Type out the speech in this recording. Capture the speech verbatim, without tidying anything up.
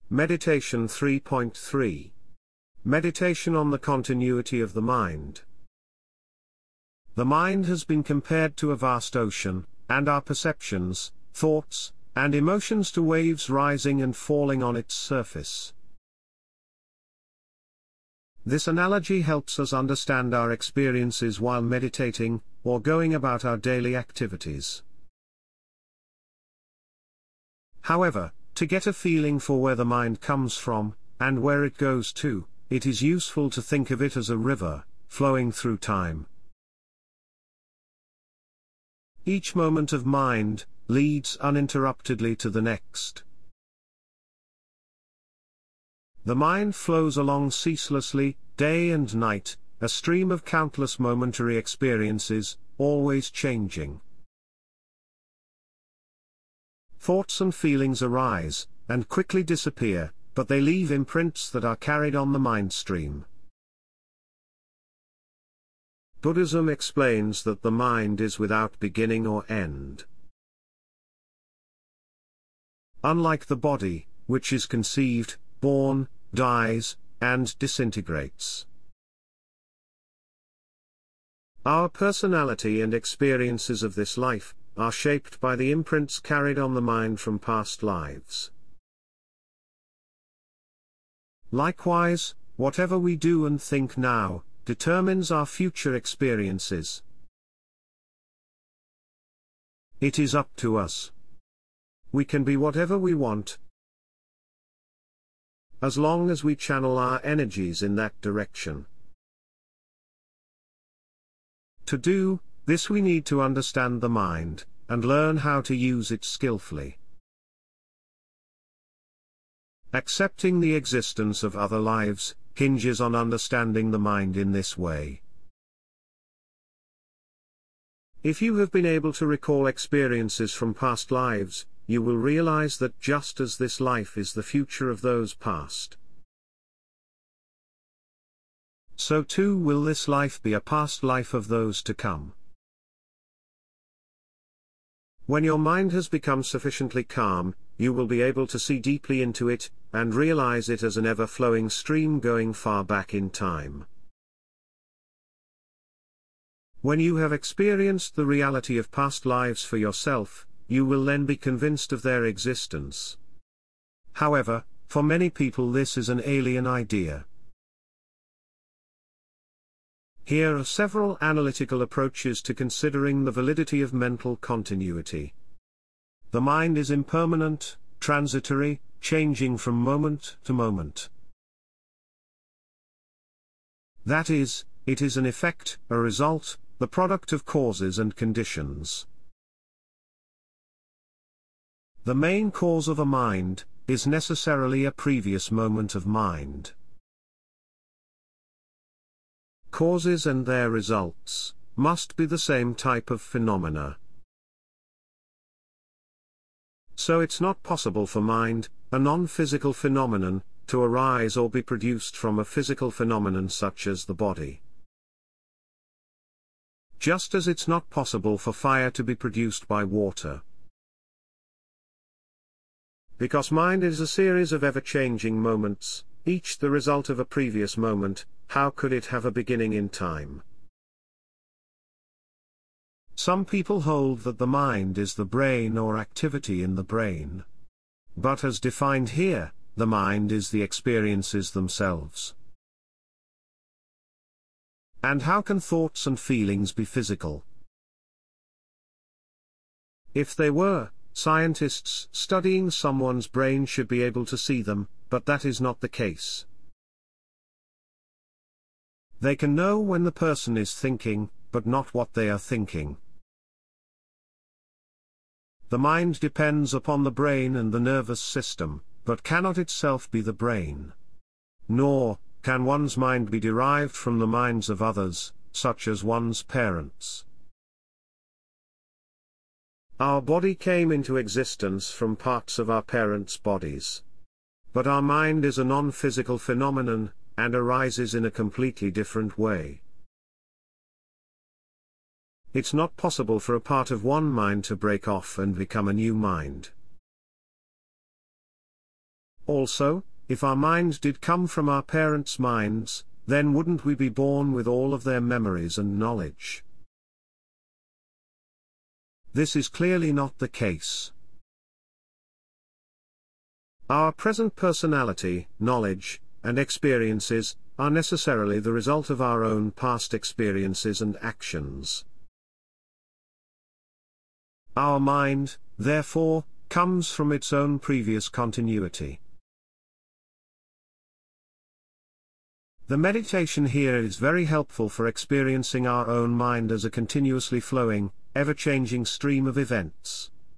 Meditation three point three. Meditation on the continuity of the mind. The mind has been compared to a vast ocean, and our perceptions, thoughts, and emotions to waves rising and falling on its surface. This analogy helps us understand our experiences while meditating, or going about our daily activities. However, to get a feeling for where the mind comes from, and where it goes to, it is useful to think of it as a river, flowing through time. Each moment of mind leads uninterruptedly to the next. The mind flows along ceaselessly, day and night, a stream of countless momentary experiences, always changing. Thoughts and feelings arise, and quickly disappear, but they leave imprints that are carried on the mind stream. Buddhism explains that the mind is without beginning or end. Unlike the body, which is conceived, born, dies, and disintegrates. Our personality and experiences of this life are shaped by the imprints carried on the mind from past lives. Likewise, whatever we do and think now determines our future experiences. It is up to us. We can be whatever we want, as long as we channel our energies in that direction. To do this, we need to understand the mind, and learn how to use it skillfully. Accepting the existence of other lives hinges on understanding the mind in this way. If you have been able to recall experiences from past lives, you will realize that just as this life is the future of those past, so too will this life be a past life of those to come. When your mind has become sufficiently calm, you will be able to see deeply into it, and realize it as an ever-flowing stream going far back in time. When you have experienced the reality of past lives for yourself, you will then be convinced of their existence. However, for many people this is an alien idea. Here are several analytical approaches to considering the validity of mental continuity. The mind is impermanent, transitory, changing from moment to moment. That is, it is an effect, a result, the product of causes and conditions. The main cause of a mind is necessarily a previous moment of mind. Causes and their results must be the same type of phenomena. So it's not possible for mind, a non-physical phenomenon, to arise or be produced from a physical phenomenon such as the body. Just as it's not possible for fire to be produced by water. Because mind is a series of ever-changing moments, each the result of a previous moment, how could it have a beginning in time? Some people hold that the mind is the brain or activity in the brain. But as defined here, the mind is the experiences themselves. And how can thoughts and feelings be physical? If they were, scientists studying someone's brain should be able to see them, but that is not the case. They can know when the person is thinking, but not what they are thinking. The mind depends upon the brain and the nervous system, but cannot itself be the brain. Nor can one's mind be derived from the minds of others, such as one's parents. Our body came into existence from parts of our parents' bodies. But our mind is a non-physical phenomenon, and arises in a completely different way. It's not possible for a part of one mind to break off and become a new mind. Also, if our minds did come from our parents' minds, then wouldn't we be born with all of their memories and knowledge? This is clearly not the case. Our present personality, knowledge, and experiences are necessarily the result of our own past experiences and actions. Our mind, therefore, comes from its own previous continuity. The meditation here is very helpful for experiencing our own mind as a continuously flowing, ever-changing stream of events.